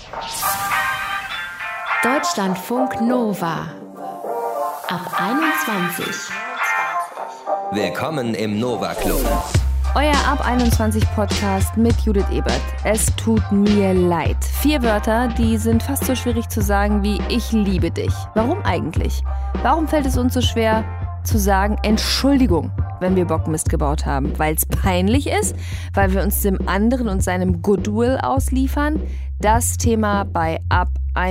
Deutschlandfunk Nova. Ab 21. Willkommen im Nova Club. Euer Ab 21 Podcast mit Judith Ebert. Es tut mir leid. 4 Wörter, die sind fast so schwierig zu sagen wie ich liebe dich. Warum eigentlich? Warum fällt es uns so schwer zu sagen Entschuldigung, wenn wir Bockmist gebaut haben? Weil es peinlich ist? Weil wir uns dem anderen und seinem Goodwill ausliefern? Das Thema bei Ab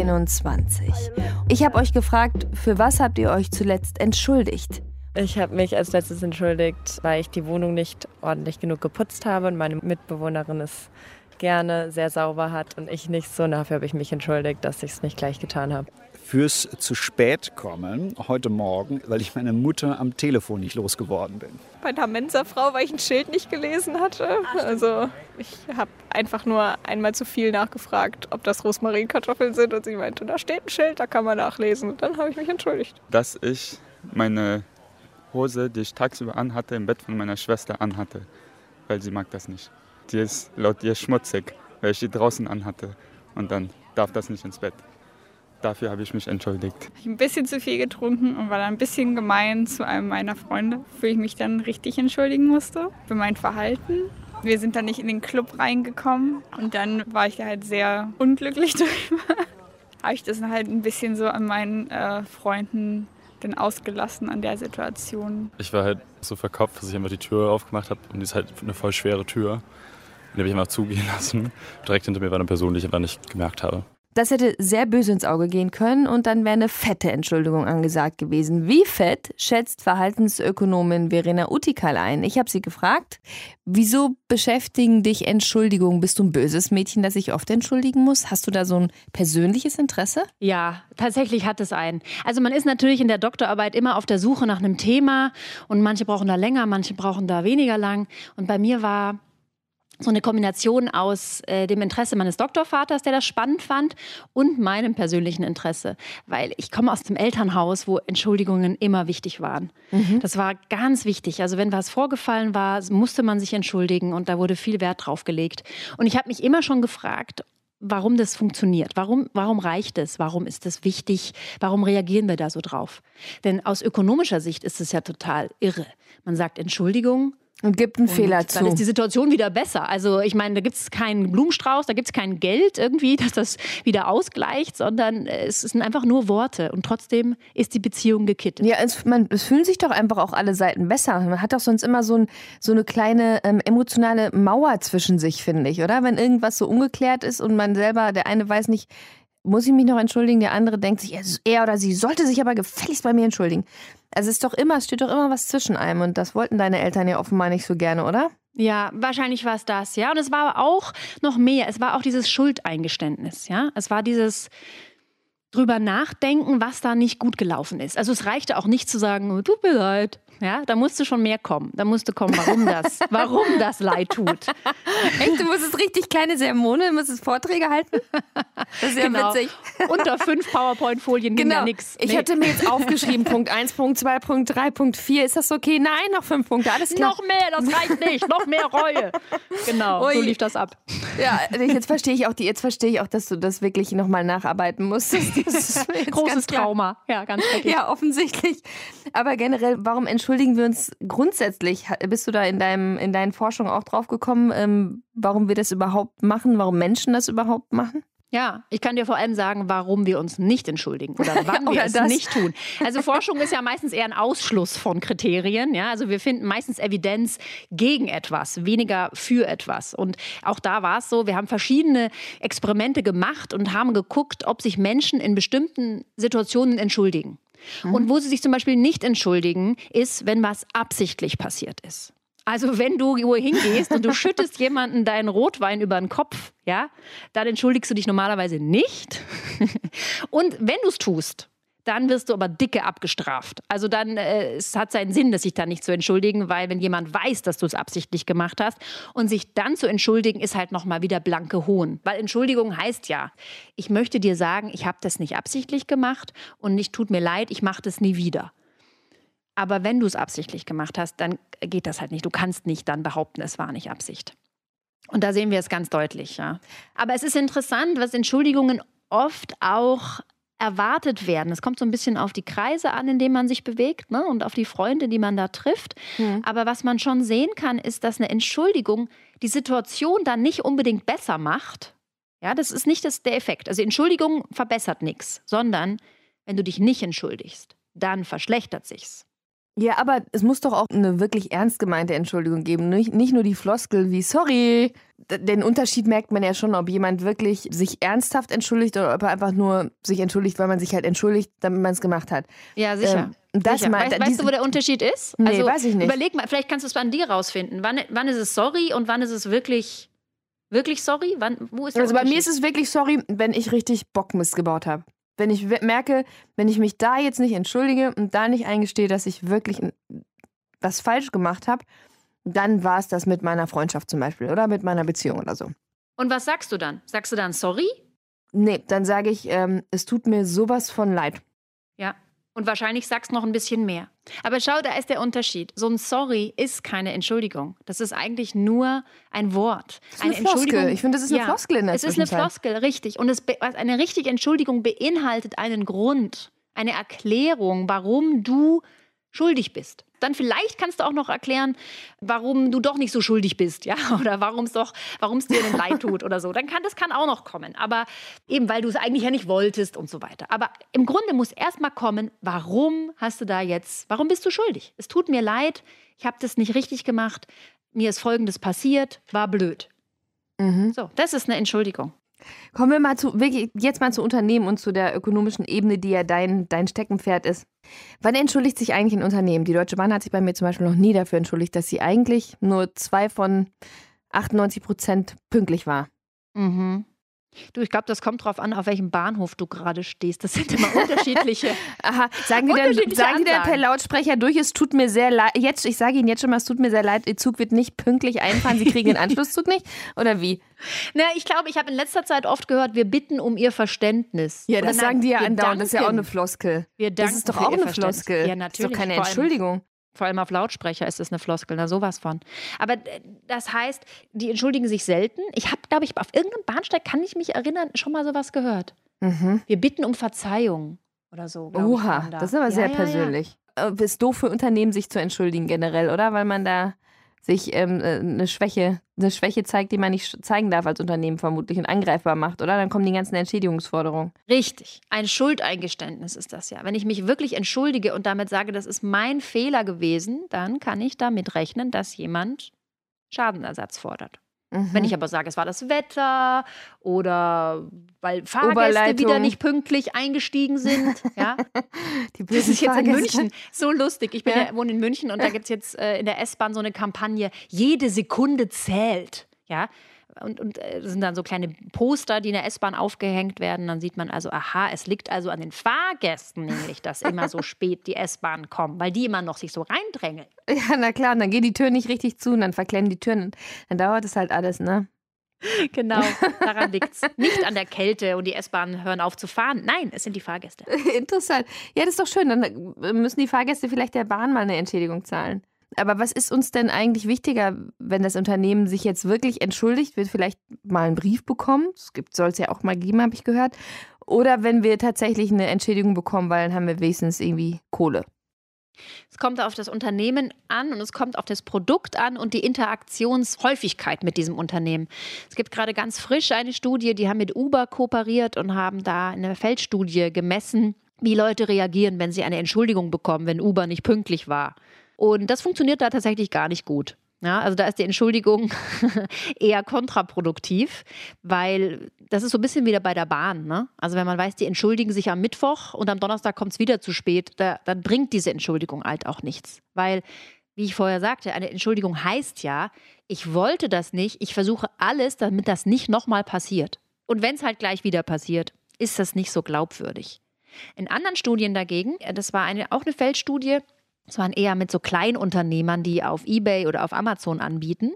21. Ich habe euch gefragt, für was habt ihr euch zuletzt entschuldigt? Ich habe mich als letztes entschuldigt, weil ich die Wohnung nicht ordentlich genug geputzt habe und meine Mitbewohnerin es gerne sehr sauber hat und ich nicht so. Und dafür habe ich mich entschuldigt, dass ich es nicht gleich getan habe. Fürs zu spät kommen heute Morgen, weil ich meine Mutter am Telefon nicht losgeworden bin. Bei einer Mensa-Frau, weil ich ein Schild nicht gelesen hatte. Also ich habe einfach nur einmal zu viel nachgefragt, ob das Rosmarinkartoffeln sind. Und sie meinte, da steht ein Schild, da kann man nachlesen. Und dann habe ich mich entschuldigt. Dass ich meine Hose, die ich tagsüber anhatte, im Bett von meiner Schwester anhatte. Weil sie mag das nicht. Die ist laut ihr schmutzig, weil ich die draußen anhatte. Und dann darf das nicht ins Bett. Dafür habe ich mich entschuldigt. Ich habe ein bisschen zu viel getrunken und war dann ein bisschen gemein zu einem meiner Freunde, wo ich mich dann richtig entschuldigen musste für mein Verhalten. Wir sind dann nicht in den Club reingekommen und dann war ich da halt sehr unglücklich darüber. Habe ich das dann halt ein bisschen so an meinen Freunden dann ausgelassen an der Situation. Ich war halt so verkopft, dass ich einfach die Tür aufgemacht habe und die ist halt eine voll schwere Tür. Und die habe ich einfach zugehen lassen. Direkt hinter mir war eine Person, die ich einfach nicht gemerkt habe. Das hätte sehr böse ins Auge gehen können und dann wäre eine fette Entschuldigung angesagt gewesen. Wie fett schätzt Verhaltensökonomin Verena Utikal ein? Ich habe sie gefragt, wieso beschäftigen dich Entschuldigungen? Bist du ein böses Mädchen, das sich oft entschuldigen muss? Hast du da so ein persönliches Interesse? Ja, tatsächlich hat es einen. Also man ist natürlich in der Doktorarbeit immer auf der Suche nach einem Thema und manche brauchen da länger, manche brauchen da weniger lang. Und bei mir war so eine Kombination aus dem Interesse meines Doktorvaters, der das spannend fand, und meinem persönlichen Interesse. Weil ich komme aus dem Elternhaus, wo Entschuldigungen immer wichtig waren. Das war ganz wichtig. Also wenn was vorgefallen war, musste man sich entschuldigen und da wurde viel Wert drauf gelegt. Und ich habe mich immer schon gefragt, warum das funktioniert. Warum reicht es? Warum ist das wichtig? Warum reagieren wir da so drauf? Denn aus ökonomischer Sicht ist es ja total irre. Man sagt Entschuldigung, und gibt einen Fehler zu. Dann ist die Situation wieder besser. Also ich meine, da gibt es keinen Blumenstrauß, da gibt es kein Geld irgendwie, das das wieder ausgleicht, sondern es sind einfach nur Worte. Und trotzdem ist die Beziehung gekittet. Ja, es fühlen sich doch einfach auch alle Seiten besser. Man hat doch sonst immer so eine kleine emotionale Mauer zwischen sich, finde ich, oder? Wenn irgendwas so ungeklärt ist und man selber, der eine weiß nicht, muss ich mich noch entschuldigen, der andere denkt sich, er oder sie sollte sich aber gefälligst bei mir entschuldigen. Also es steht doch immer was zwischen einem und das wollten deine Eltern ja offenbar nicht so gerne, oder? Ja, wahrscheinlich war es das, ja. Und es war aber auch noch mehr. Es war auch dieses Schuldeingeständnis, ja. Es war dieses drüber nachdenken, was da nicht gut gelaufen ist. Also es reichte auch nicht zu sagen, oh, tut mir leid. Ja, da musste schon mehr kommen. Da musste kommen, warum das leid tut. Echt, du musstest richtig kleine Sermone, du musstest Vorträge halten? Das ist ja witzig. Unter 5 PowerPoint-Folien ging ja nichts. Ich hatte mir jetzt aufgeschrieben, Punkt 1, Punkt 2, Punkt 3, Punkt 4. Ist das okay? Nein, noch 5 Punkte, alles klar. Noch mehr, das reicht nicht. Noch mehr Reue. Genau, so lief das ab. Ja, jetzt verstehe ich auch, dass du das wirklich nochmal nacharbeiten musstest. Das ist großes Trauma. Ja, ganz schrecklich. Ja, offensichtlich. Aber generell, warum entschuldigen wir uns grundsätzlich? Bist du da in deinen Forschungen auch drauf gekommen, warum wir das überhaupt machen, warum Menschen das überhaupt machen? Ja, ich kann dir vor allem sagen, warum wir uns nicht entschuldigen oder wann wir es nicht tun. Also Forschung ist ja meistens eher ein Ausschluss von Kriterien. Ja? Also wir finden meistens Evidenz gegen etwas, weniger für etwas. Und auch da war es so, wir haben verschiedene Experimente gemacht und haben geguckt, ob sich Menschen in bestimmten Situationen entschuldigen. Und wo sie sich zum Beispiel nicht entschuldigen, ist, wenn was absichtlich passiert ist. Also wenn du wohin gehst und du schüttest jemanden deinen Rotwein über den Kopf, ja, dann entschuldigst du dich normalerweise nicht. Und wenn du es tust, dann wirst du aber dicke abgestraft. Also dann, es hat seinen Sinn, sich dann nicht zu entschuldigen, weil wenn jemand weiß, dass du es absichtlich gemacht hast und sich dann zu entschuldigen, ist halt nochmal wieder blanke Hohn. Weil Entschuldigung heißt ja, ich möchte dir sagen, ich habe das nicht absichtlich gemacht und nicht tut mir leid, ich mache das nie wieder. Aber wenn du es absichtlich gemacht hast, dann geht das halt nicht. Du kannst nicht dann behaupten, es war nicht Absicht. Und da sehen wir es ganz deutlich, ja. Aber es ist interessant, was Entschuldigungen oft auch erwartet werden. Es kommt so ein bisschen auf die Kreise an, in denen man sich bewegt, ne? Und auf die Freunde, die man da trifft. Aber was man schon sehen kann, ist, dass eine Entschuldigung die Situation dann nicht unbedingt besser macht. Ja, das ist nicht der Effekt. Also Entschuldigung verbessert nichts, sondern wenn du dich nicht entschuldigst, dann verschlechtert sich's. Ja, aber es muss doch auch eine wirklich ernst gemeinte Entschuldigung geben. Nicht nur die Floskel wie sorry. Den Unterschied merkt man ja schon, ob jemand wirklich sich ernsthaft entschuldigt oder ob er einfach nur sich entschuldigt, weil man sich halt entschuldigt, damit man es gemacht hat. Ja, sicher. Sicher. Weißt du, wo der Unterschied ist? Nee, weiß ich nicht. Überleg mal, vielleicht kannst du es an dir rausfinden. Wann ist es sorry und wann ist es wirklich sorry? Wo ist der Also bei Unterschied? mir ist es wirklich sorry, wenn ich richtig Bockmist gebaut habe. Wenn ich merke, wenn ich mich da jetzt nicht entschuldige und da nicht eingestehe, dass ich wirklich was falsch gemacht habe, dann war es das mit meiner Freundschaft zum Beispiel oder mit meiner Beziehung oder so. Und was sagst du dann? Sagst du dann sorry? Nee, dann sage ich, es tut mir sowas von leid. Ja. Und wahrscheinlich sagst du noch ein bisschen mehr. Aber schau, da ist der Unterschied. So ein Sorry ist keine Entschuldigung. Das ist eigentlich nur ein Wort. Das ist eine Floskel. Ich finde, das ist eine Floskel in der Zwischenzeit. Es ist eine Floskel, richtig. Und eine richtige Entschuldigung beinhaltet einen Grund, eine Erklärung, warum du schuldig bist. Dann vielleicht kannst du auch noch erklären, warum du doch nicht so schuldig bist, ja, oder warum es dir denn leid tut oder so. Das kann auch noch kommen, aber eben, weil du es eigentlich ja nicht wolltest und so weiter. Aber im Grunde muss erstmal kommen, warum bist du schuldig? Es tut mir leid, ich habe das nicht richtig gemacht, mir ist Folgendes passiert, war blöd. So, das ist eine Entschuldigung. Kommen wir mal jetzt mal zu Unternehmen und zu der ökonomischen Ebene, die ja dein Steckenpferd ist. Wann entschuldigt sich eigentlich ein Unternehmen? Die Deutsche Bahn hat sich bei mir zum Beispiel noch nie dafür entschuldigt, dass sie eigentlich nur 2 von 98% pünktlich war. Du, ich glaube, das kommt drauf an, auf welchem Bahnhof du gerade stehst. Das sind immer unterschiedliche. Aha, sagen die dann per Lautsprecher durch, es tut mir sehr leid. Ich sage Ihnen jetzt schon mal, es tut mir sehr leid, Ihr Zug wird nicht pünktlich einfahren, Sie kriegen den Anschlusszug nicht? Oder wie? Na, ich glaube, ich habe in letzter Zeit oft gehört, wir bitten um Ihr Verständnis. Ja, das sagen die ja andauernd, das ist ja auch eine Floskel. Das ist doch auch eine Floskel. Ja, natürlich. Das ist doch keine Entschuldigung. Vor allem auf Lautsprecher ist es eine Floskel, sowas von. Aber das heißt, die entschuldigen sich selten. Ich habe, glaube ich, auf irgendeinem Bahnsteig, kann ich mich erinnern, schon mal sowas gehört. Wir bitten um Verzeihung oder so. Oha, das ist aber sehr persönlich. Ist doof für Unternehmen, sich zu entschuldigen generell, oder? Weil man da sich eine Schwäche zeigt, die man nicht zeigen darf als Unternehmen vermutlich und angreifbar macht, oder? Dann kommen die ganzen Entschädigungsforderungen. Richtig. Ein Schuldeingeständnis ist das ja. Wenn ich mich wirklich entschuldige und damit sage, das ist mein Fehler gewesen, dann kann ich damit rechnen, dass jemand Schadenersatz fordert. Wenn ich aber sage, es war das Wetter oder weil Fahrgäste wieder nicht pünktlich eingestiegen sind. Ja? Das ist jetzt in München so lustig. Ich wohne in München und da gibt es jetzt in der S-Bahn so eine Kampagne, jede Sekunde zählt. Ja? Und das sind dann so kleine Poster, die in der S-Bahn aufgehängt werden. Dann sieht man also, aha, es liegt also an den Fahrgästen nämlich, dass immer so spät die S-Bahn kommen, weil die immer noch sich so reindrängeln. Ja, na klar, und dann gehen die Türen nicht richtig zu und dann verklemmen die Türen. Dann dauert es halt alles, ne? Genau, daran liegt es. Nicht an der Kälte und die S-Bahnen hören auf zu fahren. Nein, es sind die Fahrgäste. Interessant. Ja, das ist doch schön. Dann müssen die Fahrgäste vielleicht der Bahn mal eine Entschädigung zahlen. Aber was ist uns denn eigentlich wichtiger, wenn das Unternehmen sich jetzt wirklich entschuldigt, wird vielleicht mal einen Brief bekommen, soll es ja auch mal geben, habe ich gehört, oder wenn wir tatsächlich eine Entschädigung bekommen, weil dann haben wir wenigstens irgendwie Kohle. Es kommt auf das Unternehmen an und es kommt auf das Produkt an und die Interaktionshäufigkeit mit diesem Unternehmen. Es gibt gerade ganz frisch eine Studie, die haben mit Uber kooperiert und haben da eine Feldstudie gemessen, wie Leute reagieren, wenn sie eine Entschuldigung bekommen, wenn Uber nicht pünktlich war. Und das funktioniert da tatsächlich gar nicht gut. Ja, also da ist die Entschuldigung eher kontraproduktiv, weil das ist so ein bisschen wieder bei der Bahn. Ne? Also wenn man weiß, die entschuldigen sich am Mittwoch und am Donnerstag kommt es wieder zu spät, dann bringt diese Entschuldigung halt auch nichts. Weil, wie ich vorher sagte, eine Entschuldigung heißt ja, ich wollte das nicht, ich versuche alles, damit das nicht nochmal passiert. Und wenn es halt gleich wieder passiert, ist das nicht so glaubwürdig. In anderen Studien dagegen, das war auch eine Feldstudie, das waren eher mit so Kleinunternehmern, die auf eBay oder auf Amazon anbieten.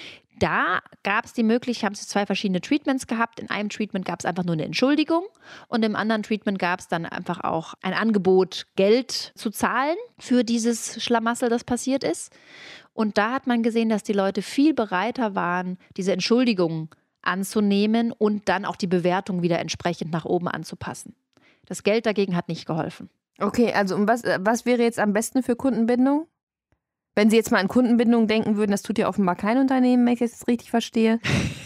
Da gab es die Möglichkeit, haben sie 2 verschiedene Treatments gehabt. In einem Treatment gab es einfach nur eine Entschuldigung und im anderen Treatment gab es dann einfach auch ein Angebot, Geld zu zahlen für dieses Schlamassel, das passiert ist. Und da hat man gesehen, dass die Leute viel bereiter waren, diese Entschuldigungen anzunehmen und dann auch die Bewertung wieder entsprechend nach oben anzupassen. Das Geld dagegen hat nicht geholfen. Okay, also was wäre jetzt am besten für Kundenbindung? Wenn Sie jetzt mal an Kundenbindung denken würden, das tut ja offenbar kein Unternehmen, wenn ich das richtig verstehe.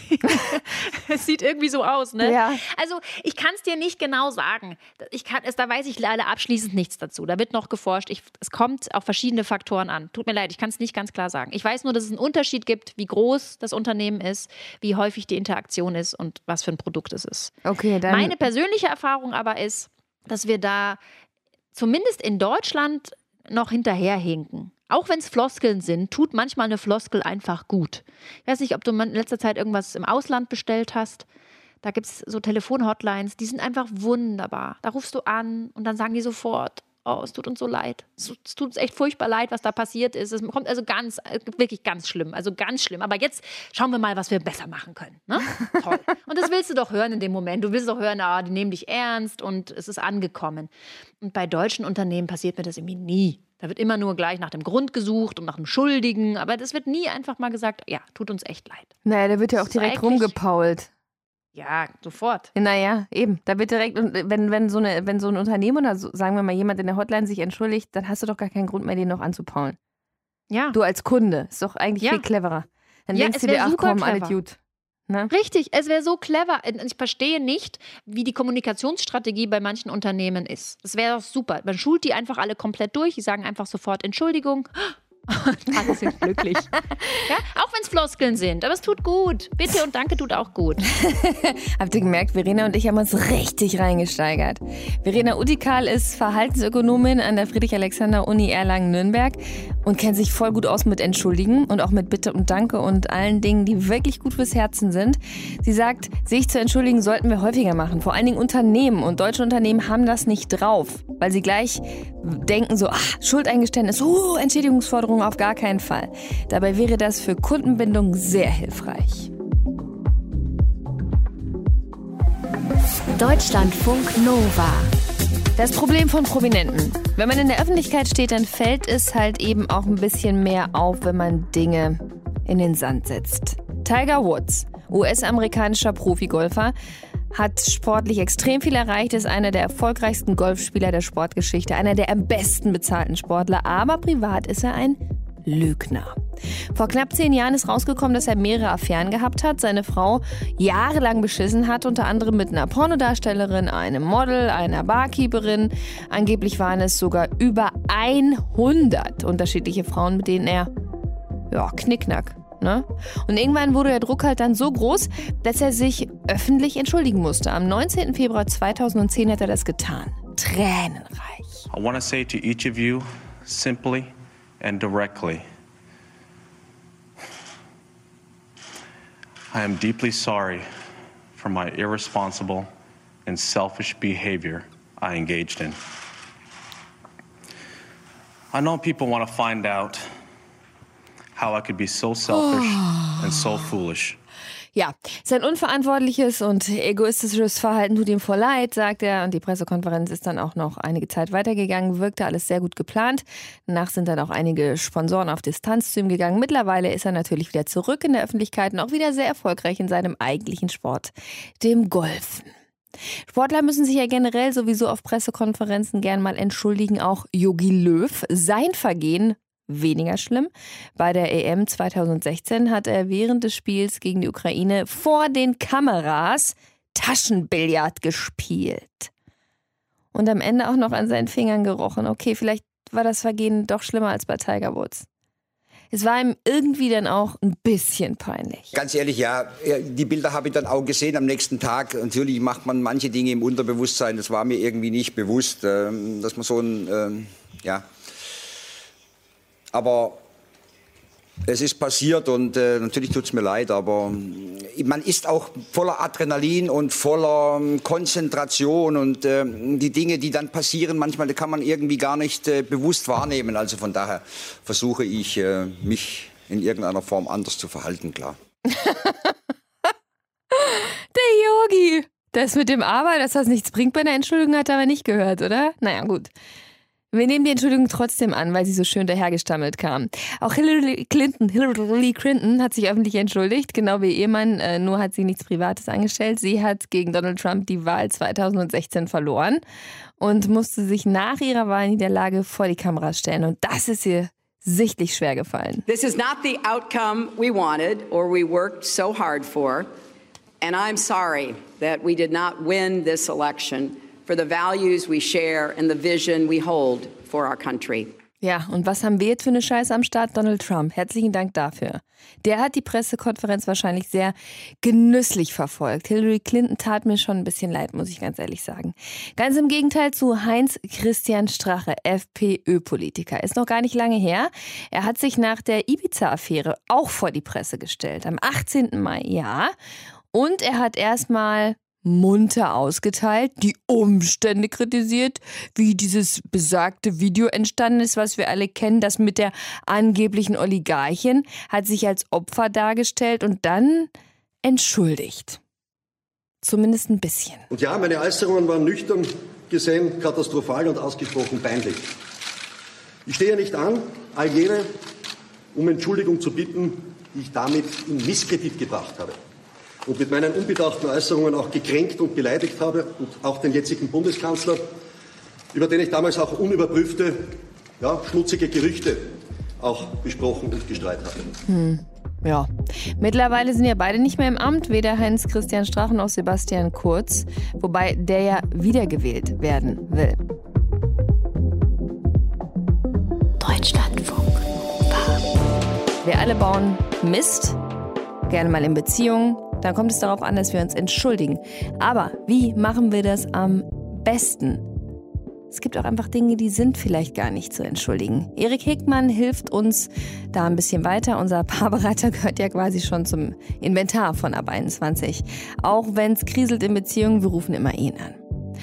Es sieht irgendwie so aus, ne? Ja. Also ich kann es dir nicht genau sagen. Da weiß ich leider abschließend nichts dazu. Da wird noch geforscht. Es kommt auf verschiedene Faktoren an. Tut mir leid, ich kann es nicht ganz klar sagen. Ich weiß nur, dass es einen Unterschied gibt, wie groß das Unternehmen ist, wie häufig die Interaktion ist und was für ein Produkt es ist. Okay, dann Meine persönliche Erfahrung aber ist, dass wir da zumindest in Deutschland noch hinterherhinken. Auch wenn es Floskeln sind, tut manchmal eine Floskel einfach gut. Ich weiß nicht, ob du in letzter Zeit irgendwas im Ausland bestellt hast. Da gibt es so Telefonhotlines, die sind einfach wunderbar. Da rufst du an und dann sagen die sofort, oh, es tut uns so leid. Es tut uns echt furchtbar leid, was da passiert ist. Es kommt also wirklich ganz schlimm. Also ganz schlimm. Aber jetzt schauen wir mal, was wir besser machen können. Ne? Toll. Und das willst du doch hören in dem Moment. Du willst doch hören, die nehmen dich ernst und es ist angekommen. Und bei deutschen Unternehmen passiert mir das irgendwie nie. Da wird immer nur gleich nach dem Grund gesucht und nach dem Schuldigen. Aber das wird nie einfach mal gesagt, ja, tut uns echt leid. Naja, da wird ja auch direkt rumgepault. Ja, sofort. Naja, eben. Da wird direkt, und wenn so ein Unternehmen oder so, sagen wir mal jemand in der Hotline sich entschuldigt, dann hast du doch gar keinen Grund mehr, den noch anzupaulen. Ja. Du als Kunde. Ist doch eigentlich viel cleverer. Dann denkst du dir, ach komm, alles gut. Ne? Richtig, es wäre so clever. Ich verstehe nicht, wie die Kommunikationsstrategie bei manchen Unternehmen ist. Das wäre doch super. Man schult die einfach alle komplett durch. Die sagen einfach sofort Entschuldigung. Und alle sind glücklich. Ja? Auch wenn es Floskeln sind. Aber es tut gut. Bitte und danke tut auch gut. Habt ihr gemerkt, Verena und ich haben uns richtig reingesteigert. Verena Utikal ist Verhaltensökonomin an der Friedrich-Alexander-Uni Erlangen-Nürnberg und kennt sich voll gut aus mit Entschuldigen und auch mit Bitte und Danke und allen Dingen, die wirklich gut fürs Herzen sind. Sie sagt, sich zu entschuldigen sollten wir häufiger machen. Vor allen Dingen Unternehmen. Und deutsche Unternehmen haben das nicht drauf, weil sie gleich denken so, Schuldeingeständnis, Entschädigungsforderung auf gar keinen Fall. Dabei wäre das für Kundenbindung sehr hilfreich. Deutschlandfunk Nova. Das Problem von Prominenten. Wenn man in der Öffentlichkeit steht, dann fällt es halt eben auch ein bisschen mehr auf, wenn man Dinge in den Sand setzt. Tiger Woods, US-amerikanischer Profigolfer, hat sportlich extrem viel erreicht, ist einer der erfolgreichsten Golfspieler der Sportgeschichte, einer der am besten bezahlten Sportler, aber privat ist er ein Lügner. Vor knapp 10 Jahren ist rausgekommen, dass er mehrere Affären gehabt hat, seine Frau jahrelang beschissen hat, unter anderem mit einer Pornodarstellerin, einem Model, einer Barkeeperin. Angeblich waren es sogar über 100 unterschiedliche Frauen, mit denen er, knickknack. Ne? Und irgendwann wurde der Druck halt dann so groß, dass er sich öffentlich entschuldigen musste. Am 19. Februar 2010 hat er das getan. Tränenreich. I want to say to each of you, simply and directly, I am deeply sorry for my irresponsible and selfish behavior I engaged in. I know people want to find out how I could be so selfish and so foolish. Ja, sein unverantwortliches und egoistisches Verhalten tut ihm voll leid, sagt er. Und die Pressekonferenz ist dann auch noch einige Zeit weitergegangen, wirkte alles sehr gut geplant. Danach sind dann auch einige Sponsoren auf Distanz zu ihm gegangen. Mittlerweile ist er natürlich wieder zurück in der Öffentlichkeit und auch wieder sehr erfolgreich in seinem eigentlichen Sport, dem Golfen. Sportler müssen sich ja generell sowieso auf Pressekonferenzen gern mal entschuldigen. Auch Jogi Löw, sein Vergehen weniger schlimm. Bei der EM 2016 hat er während des Spiels gegen die Ukraine vor den Kameras Taschenbillard gespielt. Und am Ende auch noch an seinen Fingern gerochen. Okay, vielleicht war das Vergehen doch schlimmer als bei Tiger Woods. Es war ihm irgendwie dann auch ein bisschen peinlich. Ganz ehrlich, ja, die Bilder habe ich dann auch gesehen am nächsten Tag. Natürlich macht man manche Dinge im Unterbewusstsein. Das war mir irgendwie nicht bewusst, dass man so ein, Aber es ist passiert und natürlich tut es mir leid, aber man ist auch voller Adrenalin und voller Konzentration und die Dinge, die dann passieren, manchmal kann man irgendwie gar nicht bewusst wahrnehmen. Also von daher versuche ich, mich in irgendeiner Form anders zu verhalten, klar. Der Yogi, das mit dem Aber, dass das nichts bringt bei der Entschuldigung, hat er aber nicht gehört, oder? Naja, gut. Wir nehmen die Entschuldigung trotzdem an, weil sie so schön dahergestammelt kam. Auch Hillary Clinton hat sich öffentlich entschuldigt, genau wie ihr Ehemann, nur hat sie nichts Privates angestellt. Sie hat gegen Donald Trump die Wahl 2016 verloren und musste sich nach ihrer Wahlniederlage vor die Kamera stellen. Und das ist ihr sichtlich schwer gefallen. This is not the outcome we wanted or we worked so hard for. And I'm sorry that we did not win this election for the values we share and the vision we hold for our country. Ja, und was haben wir jetzt für eine Scheiße am Start? Donald Trump. Herzlichen Dank dafür. Der hat die Pressekonferenz wahrscheinlich sehr genüsslich verfolgt. Hillary Clinton tat mir schon ein bisschen leid, muss ich ganz ehrlich sagen. Ganz im Gegenteil zu Heinz-Christian Strache, FPÖ-Politiker. Ist noch gar nicht lange her. Er hat sich nach der Ibiza-Affäre auch vor die Presse gestellt. Am 18. Mai, ja. Und er hat erstmal munter ausgeteilt, die Umstände kritisiert, wie dieses besagte Video entstanden ist, was wir alle kennen, das mit der angeblichen Oligarchin, hat sich als Opfer dargestellt und dann entschuldigt. Zumindest ein bisschen. Und ja, meine Äußerungen waren nüchtern gesehen katastrophal und ausgesprochen peinlich. Ich stehe nicht an, all jene um Entschuldigung zu bitten, die ich damit in Misskredit gebracht habe. Und mit meinen unbedachten Äußerungen auch gekränkt und beleidigt habe und auch den jetzigen Bundeskanzler, über den ich damals auch unüberprüfte, schmutzige Gerüchte auch besprochen und gestreut habe. Ja, mittlerweile sind ja beide nicht mehr im Amt, weder Heinz-Christian Strache noch Sebastian Kurz, wobei der ja wiedergewählt werden will. Deutschlandfunk. Wir alle bauen Mist, gerne mal in Beziehungen. Dann kommt es darauf an, dass wir uns entschuldigen. Aber wie machen wir das am besten? Es gibt auch einfach Dinge, die sind vielleicht gar nicht zu entschuldigen. Erik Hegmann hilft uns da ein bisschen weiter. Unser Paarberater gehört ja quasi schon zum Inventar von Ab 21. Auch wenn es kriselt in Beziehungen, wir rufen immer ihn an.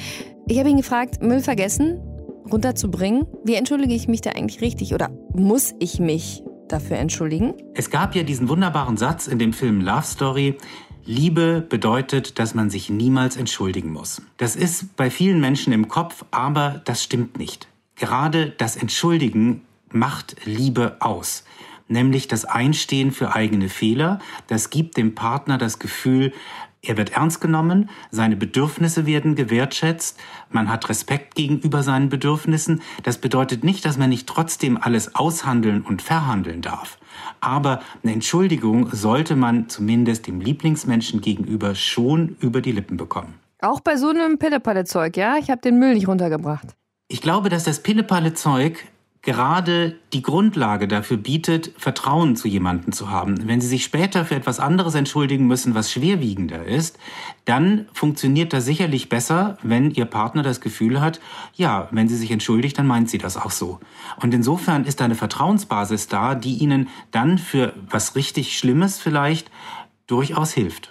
Ich habe ihn gefragt, Müll vergessen, runterzubringen. Wie entschuldige ich mich da eigentlich richtig? Oder muss ich mich dafür entschuldigen? Es gab ja diesen wunderbaren Satz in dem Film Love Story: Liebe bedeutet, dass man sich niemals entschuldigen muss. Das ist bei vielen Menschen im Kopf, aber das stimmt nicht. Gerade das Entschuldigen macht Liebe aus. Nämlich das Einstehen für eigene Fehler. Das gibt dem Partner das Gefühl, er wird ernst genommen, seine Bedürfnisse werden gewertschätzt, man hat Respekt gegenüber seinen Bedürfnissen. Das bedeutet nicht, dass man nicht trotzdem alles aushandeln und verhandeln darf. Aber eine Entschuldigung sollte man zumindest dem Lieblingsmenschen gegenüber schon über die Lippen bekommen. Auch bei so einem Pille-Palle-Zeug, ja? Ich habe den Müll nicht runtergebracht. Ich glaube, dass das Pille-Palle-Zeug gerade die Grundlage dafür bietet, Vertrauen zu jemandem zu haben. Wenn Sie sich später für etwas anderes entschuldigen müssen, was schwerwiegender ist, dann funktioniert das sicherlich besser, wenn Ihr Partner das Gefühl hat, ja, wenn sie sich entschuldigt, dann meint sie das auch so. Und insofern ist da eine Vertrauensbasis da, die Ihnen dann für was richtig Schlimmes vielleicht durchaus hilft.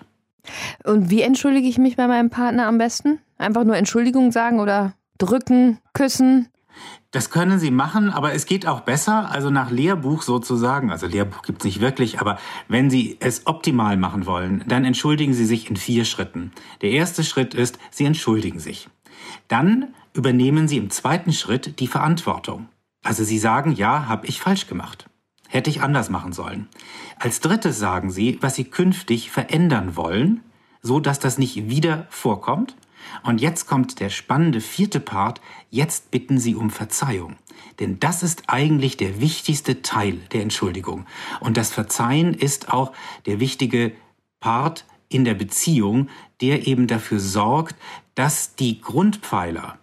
Und wie entschuldige ich mich bei meinem Partner am besten? Einfach nur Entschuldigung sagen oder drücken, küssen? Das können Sie machen, aber es geht auch besser, also nach Lehrbuch sozusagen, also Lehrbuch gibt's nicht wirklich, aber wenn Sie es optimal machen wollen, dann entschuldigen Sie sich in 4 Schritten. Der erste Schritt ist, Sie entschuldigen sich. Dann übernehmen Sie im zweiten Schritt die Verantwortung. Also Sie sagen, ja, habe ich falsch gemacht. Hätte ich anders machen sollen. Als drittes sagen Sie, was Sie künftig verändern wollen, so dass das nicht wieder vorkommt. Und jetzt kommt der spannende 4. Part. Jetzt bitten Sie um Verzeihung. Denn das ist eigentlich der wichtigste Teil der Entschuldigung. Und das Verzeihen ist auch der wichtige Part in der Beziehung, der eben dafür sorgt, dass die Grundpfeiler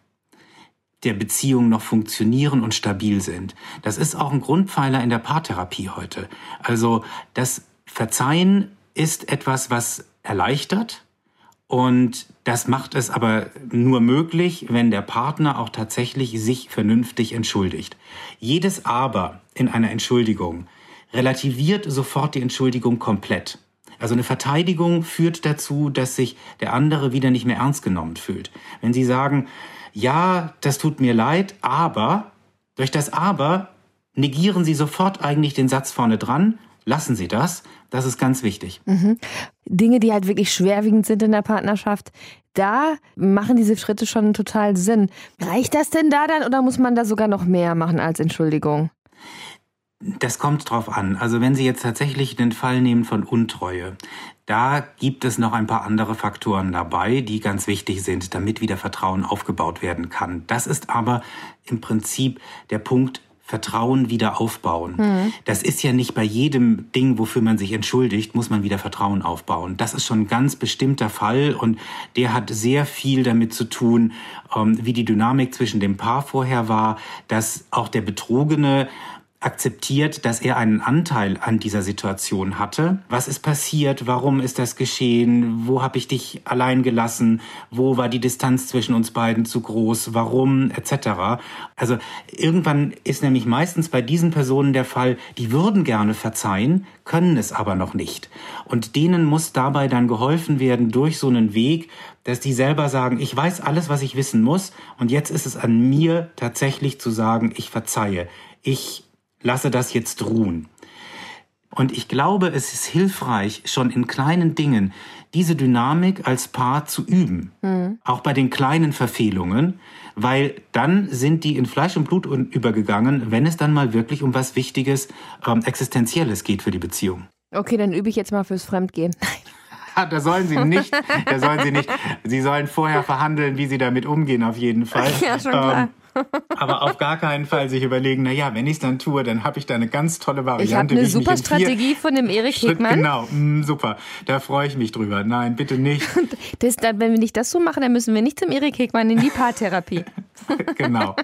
der Beziehung noch funktionieren und stabil sind. Das ist auch ein Grundpfeiler in der Paartherapie heute. Also das Verzeihen ist etwas, was erleichtert. Und das macht es aber nur möglich, wenn der Partner auch tatsächlich sich vernünftig entschuldigt. Jedes Aber in einer Entschuldigung relativiert sofort die Entschuldigung komplett. Also eine Verteidigung führt dazu, dass sich der andere wieder nicht mehr ernst genommen fühlt. Wenn Sie sagen, ja, das tut mir leid, aber, durch das Aber negieren Sie sofort eigentlich den Satz vorne dran. Lassen Sie das. Das ist ganz wichtig. Dinge, die halt wirklich schwerwiegend sind in der Partnerschaft, da machen diese Schritte schon total Sinn. Reicht das denn da dann oder muss man da sogar noch mehr machen als Entschuldigung? Das kommt drauf an. Also wenn Sie jetzt tatsächlich den Fall nehmen von Untreue, da gibt es noch ein paar andere Faktoren dabei, die ganz wichtig sind, damit wieder Vertrauen aufgebaut werden kann. Das ist aber im Prinzip der Punkt, Vertrauen wieder aufbauen. Das ist ja nicht bei jedem Ding, wofür man sich entschuldigt, muss man wieder Vertrauen aufbauen. Das ist schon ein ganz bestimmter Fall und der hat sehr viel damit zu tun, wie die Dynamik zwischen dem Paar vorher war, dass auch der Betrogene akzeptiert, dass er einen Anteil an dieser Situation hatte. Was ist passiert? Warum ist das geschehen? Wo habe ich dich allein gelassen? Wo war die Distanz zwischen uns beiden zu groß? Warum? Etc. Also irgendwann ist nämlich meistens bei diesen Personen der Fall, die würden gerne verzeihen, können es aber noch nicht. Und denen muss dabei dann geholfen werden durch so einen Weg, dass die selber sagen, ich weiß alles, was ich wissen muss und jetzt ist es an mir tatsächlich zu sagen, ich verzeihe. Ich lasse das jetzt ruhen. Und ich glaube, es ist hilfreich, schon in kleinen Dingen diese Dynamik als Paar zu üben. Auch bei den kleinen Verfehlungen, weil dann sind die in Fleisch und Blut übergegangen, wenn es dann mal wirklich um was Wichtiges, Existenzielles geht für die Beziehung. Okay, dann übe ich jetzt mal fürs Fremdgehen. Da sollen Sie nicht. Sie sollen vorher verhandeln, wie Sie damit umgehen, auf jeden Fall. Ja, schon klar. Aber auf gar keinen Fall sich überlegen, naja, wenn ich es dann tue, dann habe ich da eine ganz tolle Variante. Ich habe eine super Strategie von dem Erik Hegmann. Genau, super. Da freue ich mich drüber. Nein, bitte nicht. Wenn wir nicht das so machen, dann müssen wir nicht zum Erik Hegmann in die Paartherapie. Genau.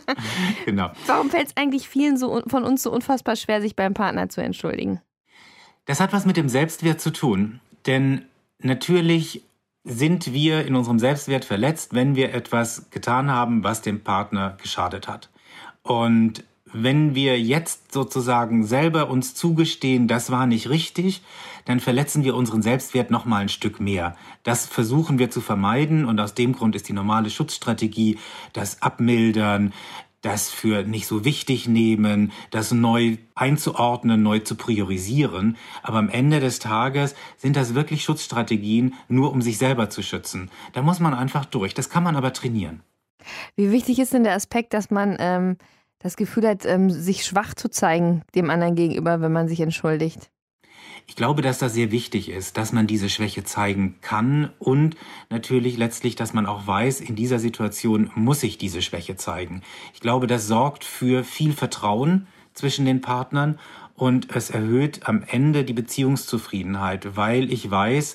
Warum fällt es eigentlich vielen von uns so unfassbar schwer, sich beim Partner zu entschuldigen? Das hat was mit dem Selbstwert zu tun. Denn natürlich sind wir in unserem Selbstwert verletzt, wenn wir etwas getan haben, was dem Partner geschadet hat. Und wenn wir jetzt sozusagen selber uns zugestehen, das war nicht richtig, dann verletzen wir unseren Selbstwert noch mal ein Stück mehr. Das versuchen wir zu vermeiden und aus dem Grund ist die normale Schutzstrategie das Abmildern, das für nicht so wichtig nehmen, das neu einzuordnen, neu zu priorisieren. Aber am Ende des Tages sind das wirklich Schutzstrategien, nur um sich selber zu schützen. Da muss man einfach durch. Das kann man aber trainieren. Wie wichtig ist denn der Aspekt, dass man das Gefühl hat, sich schwach zu zeigen dem anderen gegenüber, wenn man sich entschuldigt? Ich glaube, dass das sehr wichtig ist, dass man diese Schwäche zeigen kann und natürlich letztlich, dass man auch weiß, in dieser Situation muss ich diese Schwäche zeigen. Ich glaube, das sorgt für viel Vertrauen zwischen den Partnern und es erhöht am Ende die Beziehungszufriedenheit, weil ich weiß,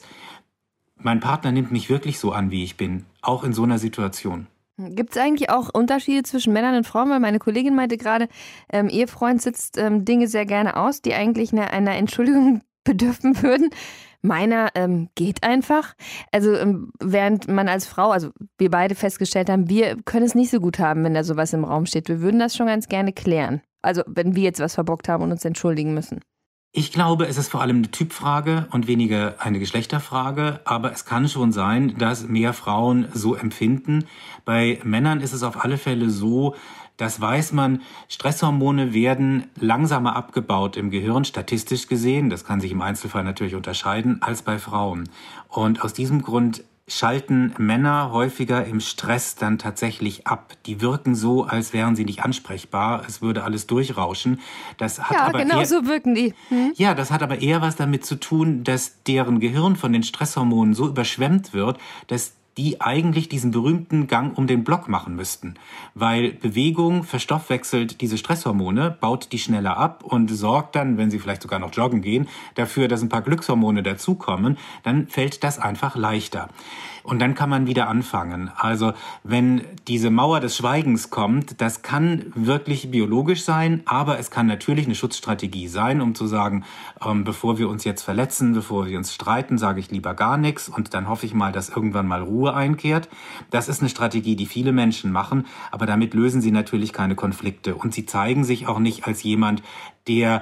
mein Partner nimmt mich wirklich so an, wie ich bin, auch in so einer Situation. Gibt es eigentlich auch Unterschiede zwischen Männern und Frauen? Weil meine Kollegin meinte gerade, ihr Freund sitzt Dinge sehr gerne aus, die eigentlich einer Entschuldigung bedürfen würden. Meiner geht einfach. Also während man als Frau, also wir beide festgestellt haben, wir können es nicht so gut haben, wenn da sowas im Raum steht. Wir würden das schon ganz gerne klären. Also wenn wir jetzt was verbockt haben und uns entschuldigen müssen. Ich glaube, es ist vor allem eine Typfrage und weniger eine Geschlechterfrage, aber es kann schon sein, dass mehr Frauen so empfinden. Bei Männern ist es auf alle Fälle so, das weiß man, Stresshormone werden langsamer abgebaut im Gehirn, statistisch gesehen, das kann sich im Einzelfall natürlich unterscheiden, als bei Frauen. Und aus diesem Grund schalten Männer häufiger im Stress dann tatsächlich ab. Die wirken so, als wären sie nicht ansprechbar, es würde alles durchrauschen. Das hat aber genau so wirken die. Ja, das hat aber eher was damit zu tun, dass deren Gehirn von den Stresshormonen so überschwemmt wird, dass die eigentlich diesen berühmten Gang um den Block machen müssten. Weil Bewegung verstoffwechselt diese Stresshormone, baut die schneller ab und sorgt dann, wenn sie vielleicht sogar noch joggen gehen, dafür, dass ein paar Glückshormone dazukommen, dann fällt das einfach leichter. Und dann kann man wieder anfangen. Also wenn diese Mauer des Schweigens kommt, das kann wirklich biologisch sein, aber es kann natürlich eine Schutzstrategie sein, um zu sagen, bevor wir uns jetzt verletzen, bevor wir uns streiten, sage ich lieber gar nichts und dann hoffe ich mal, dass irgendwann mal Ruhe einkehrt. Das ist eine Strategie, die viele Menschen machen, aber damit lösen sie natürlich keine Konflikte und sie zeigen sich auch nicht als jemand, der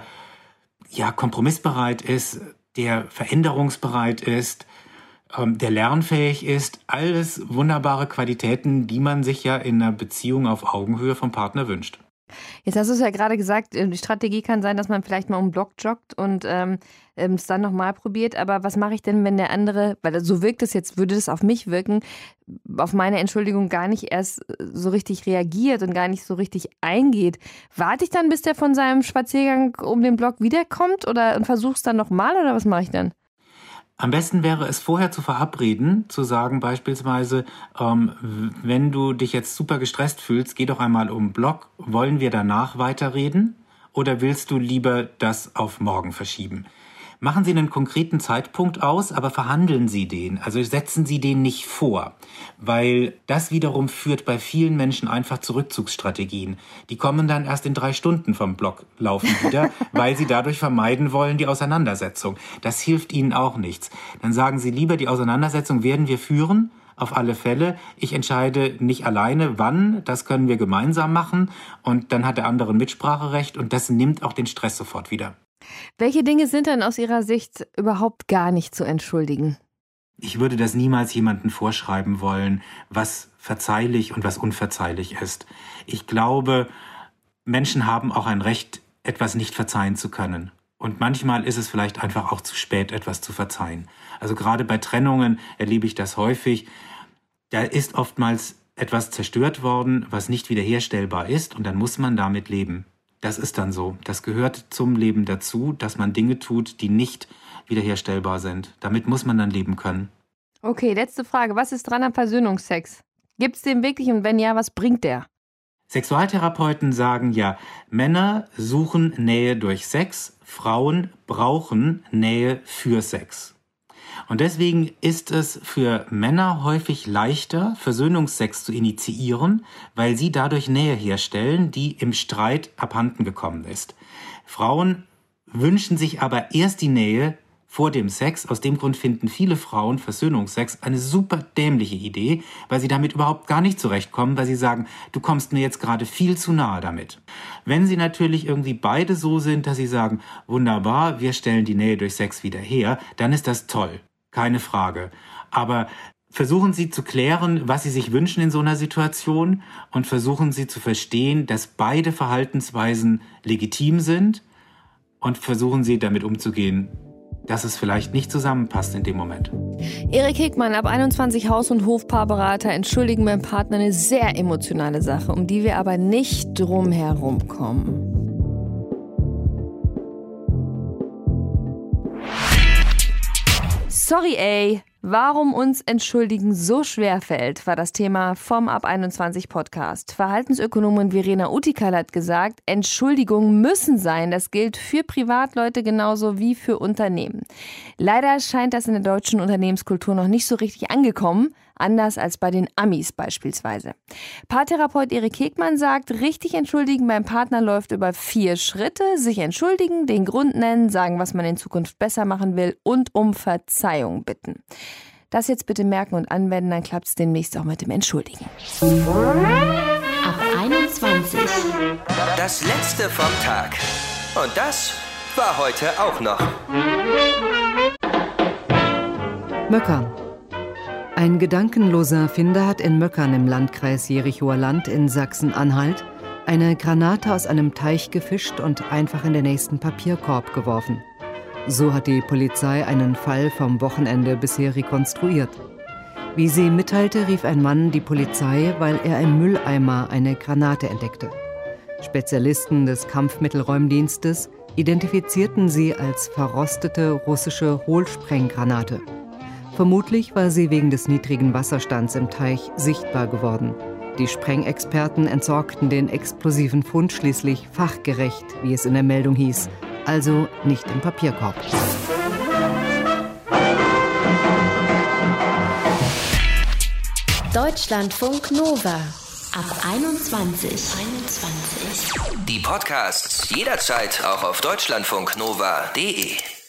kompromissbereit ist, der veränderungsbereit ist, der lernfähig ist, alles wunderbare Qualitäten, die man sich ja in einer Beziehung auf Augenhöhe vom Partner wünscht. Jetzt hast du es ja gerade gesagt, die Strategie kann sein, dass man vielleicht mal um den Block joggt und es dann nochmal probiert. Aber was mache ich denn, wenn der andere, weil so wirkt es jetzt, würde das auf mich wirken, auf meine Entschuldigung gar nicht erst so richtig reagiert und gar nicht so richtig eingeht. Warte ich dann, bis der von seinem Spaziergang um den Block wiederkommt und versuche es dann nochmal oder was mache ich dann? Am besten wäre es vorher zu verabreden, zu sagen beispielsweise, wenn du dich jetzt super gestresst fühlst, geh doch einmal um den Block. Wollen wir danach weiterreden oder willst du lieber das auf morgen verschieben? Machen Sie einen konkreten Zeitpunkt aus, aber verhandeln Sie den. Also setzen Sie den nicht vor, weil das wiederum führt bei vielen Menschen einfach zu Rückzugsstrategien. Die kommen dann erst in 3 Stunden vom Block laufen wieder, weil sie dadurch vermeiden wollen die Auseinandersetzung. Das hilft Ihnen auch nichts. Dann sagen Sie lieber, die Auseinandersetzung werden wir führen. Auf alle Fälle. Ich entscheide nicht alleine, wann. Das können wir gemeinsam machen. Und dann hat der andere ein Mitspracherecht und das nimmt auch den Stress sofort wieder. Welche Dinge sind denn aus Ihrer Sicht überhaupt gar nicht zu entschuldigen? Ich würde das niemals jemandem vorschreiben wollen, was verzeihlich und was unverzeihlich ist. Ich glaube, Menschen haben auch ein Recht, etwas nicht verzeihen zu können. Und manchmal ist es vielleicht einfach auch zu spät, etwas zu verzeihen. Also gerade bei Trennungen erlebe ich das häufig. Da ist oftmals etwas zerstört worden, was nicht wiederherstellbar ist und dann muss man damit leben. Das ist dann so. Das gehört zum Leben dazu, dass man Dinge tut, die nicht wiederherstellbar sind. Damit muss man dann leben können. Okay, letzte Frage. Was ist dran am Versöhnungsex? Gibt es den wirklich und wenn ja, was bringt der? Sexualtherapeuten sagen ja, Männer suchen Nähe durch Sex, Frauen brauchen Nähe für Sex. Und deswegen ist es für Männer häufig leichter, Versöhnungsex zu initiieren, weil sie dadurch Nähe herstellen, die im Streit abhanden gekommen ist. Frauen wünschen sich aber erst die Nähe vor dem Sex. Aus dem Grund finden viele Frauen Versöhnungsex eine super dämliche Idee, weil sie damit überhaupt gar nicht zurechtkommen, weil sie sagen, du kommst mir jetzt gerade viel zu nahe damit. Wenn sie natürlich irgendwie beide so sind, dass sie sagen, wunderbar, wir stellen die Nähe durch Sex wieder her, dann ist das toll. Keine Frage. Aber versuchen Sie zu klären, was Sie sich wünschen in so einer Situation und versuchen Sie zu verstehen, dass beide Verhaltensweisen legitim sind und versuchen Sie damit umzugehen, dass es vielleicht nicht zusammenpasst in dem Moment. Erik Hegmann, ab 21 Haus- und Hofpaarberater, entschuldigen beim Partner eine sehr emotionale Sache, um die wir aber nicht drum herum kommen. Sorry, ey. Warum uns Entschuldigen so schwer fällt, war das Thema vom Ab 21 Podcast. Verhaltensökonomin Verena Utikal hat gesagt, Entschuldigungen müssen sein. Das gilt für Privatleute genauso wie für Unternehmen. Leider scheint das in der deutschen Unternehmenskultur noch nicht so richtig angekommen. Anders als bei den Amis beispielsweise. Paartherapeut Erik Hegmann sagt, richtig entschuldigen beim Partner läuft über 4 Schritte. Sich entschuldigen, den Grund nennen, sagen, was man in Zukunft besser machen will und um Verzeihung bitten. Das jetzt bitte merken und anwenden, dann klappt es demnächst auch mit dem Entschuldigen. Ab 21. Das letzte vom Tag. Und das war heute auch noch. Möckern. Ein gedankenloser Finder hat in Möckern im Landkreis Jerichower Land in Sachsen-Anhalt eine Granate aus einem Teich gefischt und einfach in den nächsten Papierkorb geworfen. So hat die Polizei einen Fall vom Wochenende bisher rekonstruiert. Wie sie mitteilte, rief ein Mann die Polizei, weil er im Mülleimer eine Granate entdeckte. Spezialisten des Kampfmittelräumdienstes identifizierten sie als verrostete russische Hohlsprenggranate. Vermutlich war sie wegen des niedrigen Wasserstands im Teich sichtbar geworden. Die Sprengexperten entsorgten den explosiven Fund schließlich fachgerecht, wie es in der Meldung hieß, also nicht im Papierkorb. Deutschlandfunk Nova. Ab 21. Die Podcasts jederzeit auch auf deutschlandfunknova.de.